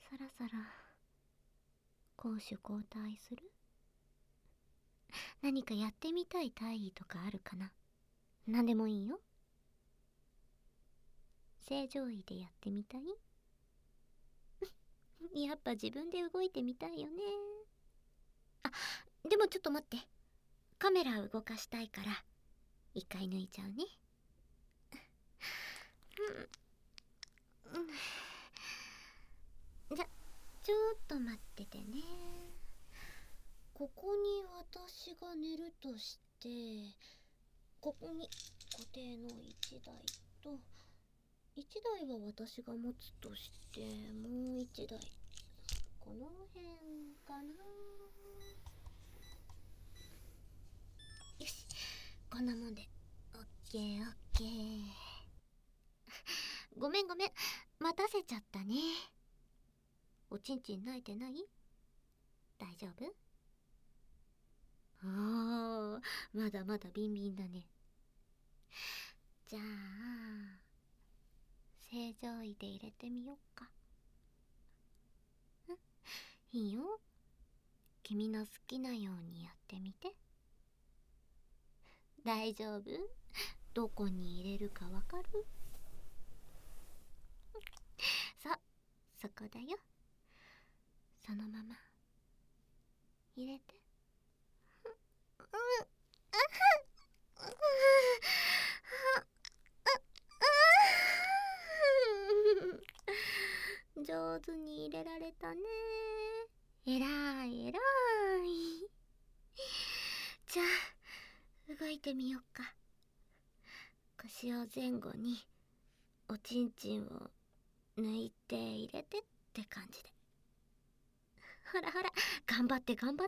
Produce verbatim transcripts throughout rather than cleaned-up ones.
そろそろ攻守交代する？何かやってみたい体位とかあるかな？何でもいいよ。正常位でやってみたい？やっぱ自分で動いてみたいよね。あ、でもちょっと待って。カメラ動かしたいから一回抜いちゃうね。うん、うん、じゃ、ちょっと待っててね。ここに私が寝るとして、ここに固定のいちだいと、いちだいは私が持つとして、もういちだいこの辺かな。よし、こんなもんでオッケーオッケー。ごめんごめん、待たせちゃったね。おちんちん泣いてない？大丈夫？ああ、まだまだビンビンだね。じゃあ正常位で入れてみよっか。ん？いいよ。君の好きなようにやってみて。大丈夫？どこに入れるかわかる？そう、そこだよ。そのまま入れて。上手に入れられたね。えらいえらい。じゃあ動いてみよっか。腰を前後におちんちんを抜いて入れてって感じで。ほらほら、頑張って頑張って。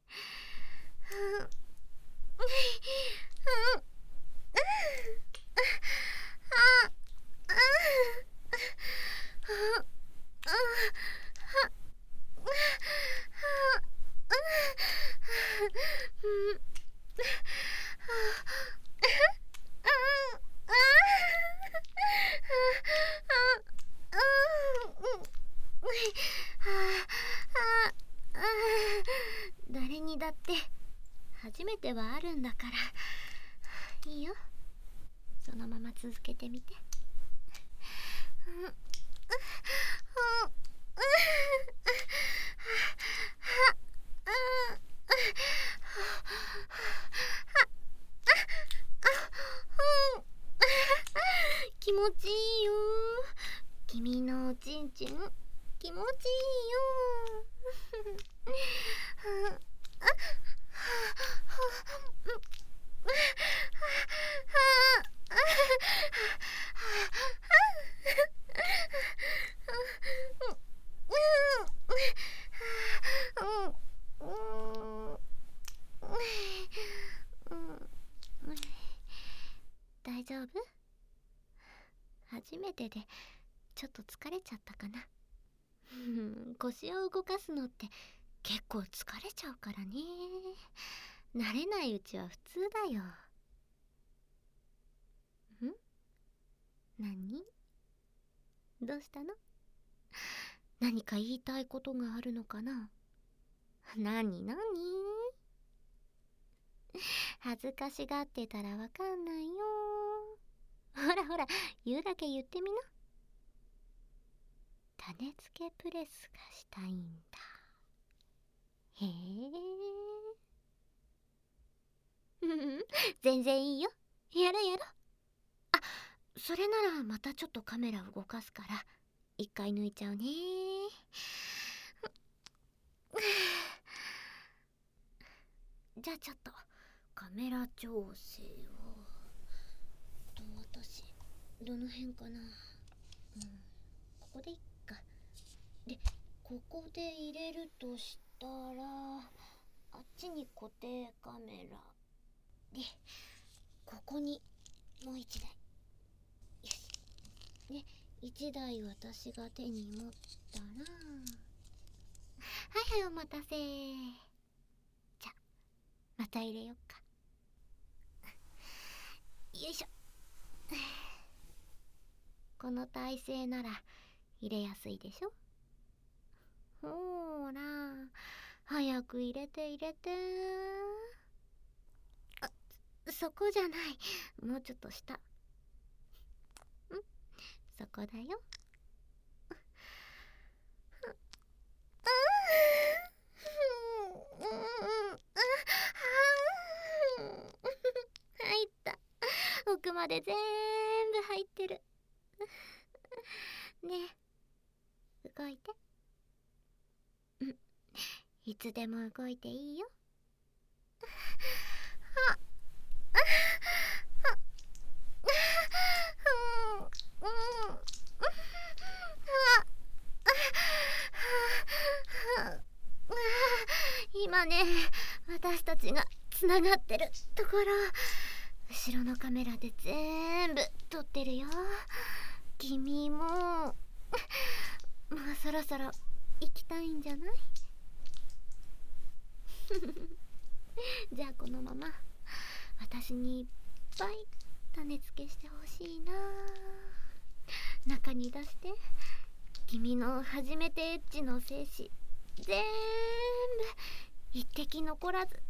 誰にだって初めてはあるんだから。いいよ、そのまま続けてみて。気持ちいいよ。君のおちんちん気持ちいいよ。大丈夫？初めてでちょっと疲れちゃったかな。腰を動かすのって結構疲れちゃうからね。慣れないうちは普通だよ。ん？何？どうしたの？何か言いたいことがあるのかな？なになに？恥ずかしがってたらわかんないよ。ほらほら、言うだけ言ってみな。種付けプレスがしたいんだ。へえ。全然いいよ。やろやろ。あ、それならまたちょっとカメラ動かすから一回抜いちゃうね。じゃあちょっとカメラ調整を。と私どの辺かな。うん、ここでいっか。で、ここで入れるとしたらあっちに固定カメラで、ここにもう一台。よし。で、一台私が手に持ったら、はいはい、お待たせ。じゃ、また入れよっか。よいしょ。この体勢なら入れやすいでしょ。 ほーら、早く入れて入れて。あ、そこじゃない。もうちょっと下。ん、そこだよ。入った。奥まで全部入ってる。ねえ、動いて。うん、いつでも動いていいよ。あ、今ね、私たちがつながってるところ、後ろのカメラで全部撮ってるよ。君ももうそろそろ行きたいんじゃない？じゃあこのまま私にいっぱい種付けしてほしいな。中に出して、君の初めてエッチの精子全部一滴残らず。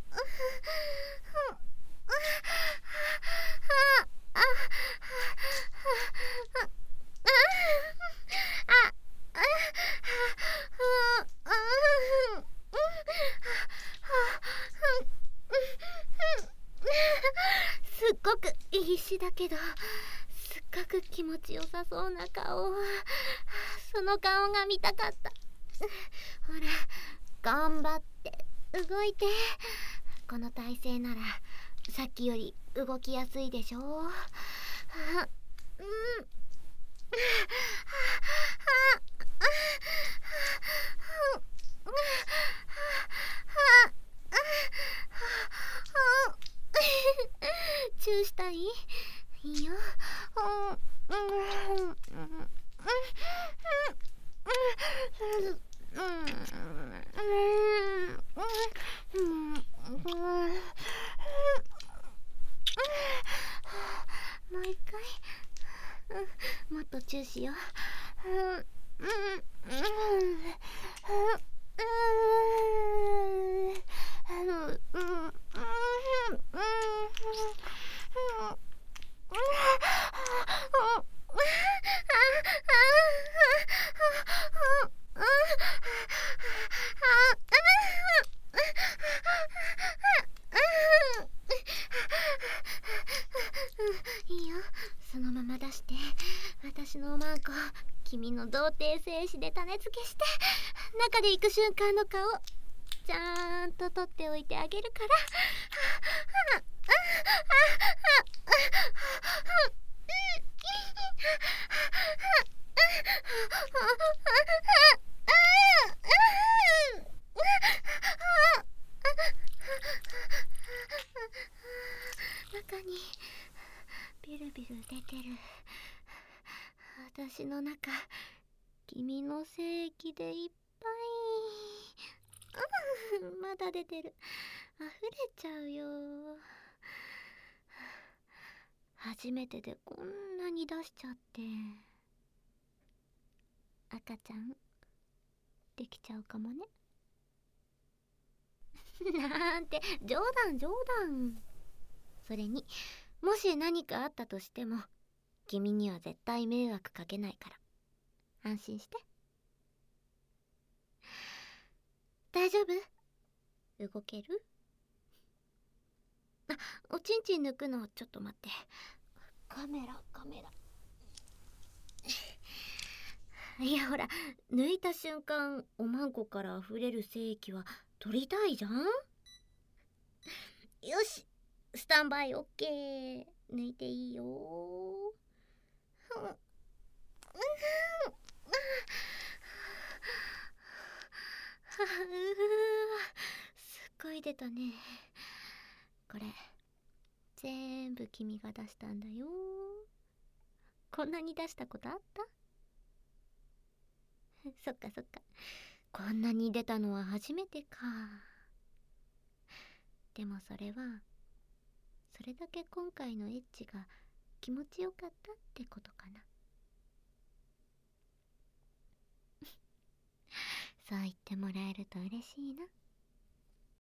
すっごく必死だけど、すっごく気持ちよさそうな顔。その顔が見たかった。ほら、頑張って動いて。この体勢ならさっきより動きやすいでしょ。うん。チューしたい？いいよ。もう一回。もっとチューしよう。いいよ、そのまま出して。私のマンコ、君の童貞精子で種付けして、中で行く瞬間の顔ちゃんと撮っておいてあげるから。中にビルビル出てる。私の中、君の精液でいっぱい。うん、まだ出てる。溢れちゃうよ。初めてでこんなに出しちゃって、赤ちゃんできちゃうかもね。なんて、冗談冗談。それに、もし何かあったとしても、君には絶対迷惑かけないから安心して。大丈夫？動ける？あ、おちんちん抜くのちょっと待って。カメラカメラ。いやほら、抜いた瞬間おまんこから溢れる精液は取りたいじゃん。よし、スタンバイオッケー。抜いていいよ。うん、うん、すっごい出たね。これ全部君が出したんだよ。こんなに出したことあった？そっかそっか、こんなに出たのは初めてか。でもそれはそれだけ今回のエッチが気持ちよかったってことかな。 そう言ってもらえると嬉しいな。